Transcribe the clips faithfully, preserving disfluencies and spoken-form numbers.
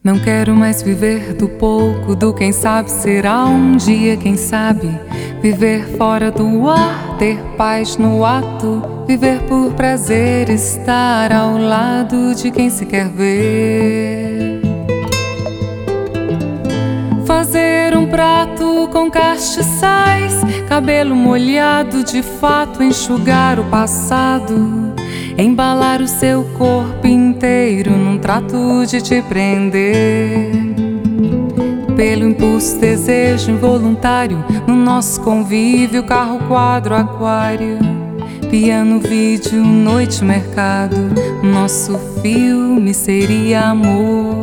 Não quero mais viver do pouco, do quem sabe será um dia, quem sabe. Viver fora do ar, ter paz no ato, viver por prazer, estar ao lado de quem se quer ver. Fazer um prato com castiçais, cabelo molhado de fato, enxugar o passado, embalar o seu corpo inteiro num trato de te prender. Pelo impulso, desejo involuntário, no nosso convívio, carro, quadro, aquário, piano, vídeo, noite, mercado, nosso filme seria amor.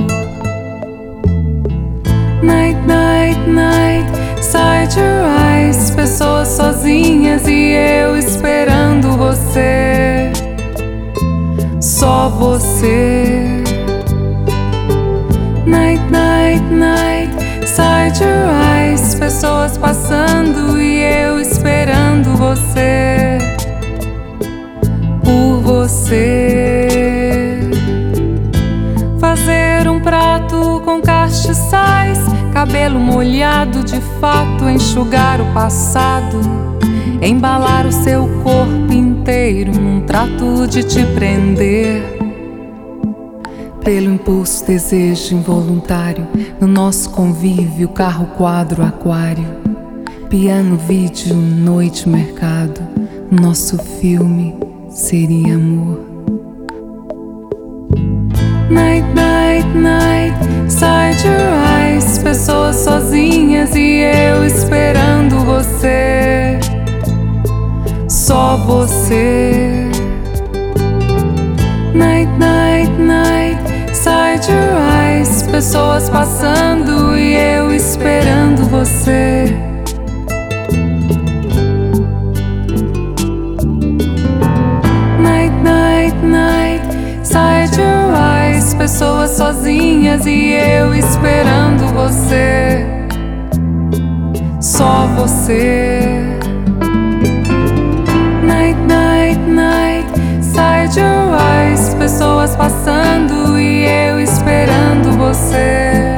Night, night, night, side your eyes, pessoas sozinhas e eu esperando você. Só você. Night, night, night, side your eyes, pessoas passando e eu esperando você. Por você. Fazer um prato com castiçais, cabelo molhado de fato, enxugar o passado, embalar o seu corpo inteiro num trato de te prender. Pelo impulso, desejo involuntário, no nosso convívio, carro, quadro, aquário, piano, vídeo, noite, mercado, nosso filme seria amor. Night, night, night, side your eyes, pessoas sozinhas e eu esperando você. Só você. Night, night, night, side your eyes, pessoas passando e eu esperando você. Night, night, night, side your eyes, pessoas sozinhas e eu esperando você. Só você. Night, night, night, side your eyes, pessoas passando e eu esperando você.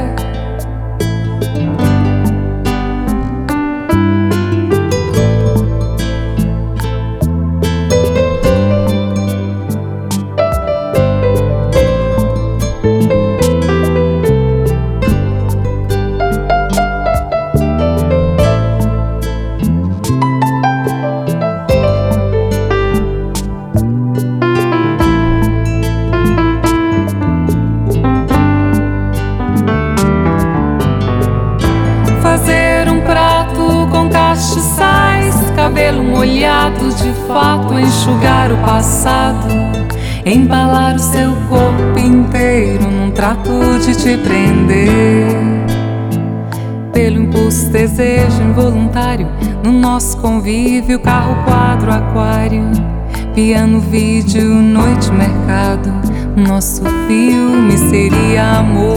Fazer um prato com castiçais, cabelo molhado de fato, enxugar o passado, embalar o seu corpo inteiro num trato de te prender. Pelo impulso, desejo involuntário, no nosso convívio, carro, quadro, aquário, piano, vídeo, noite, mercado, nosso filme seria amor.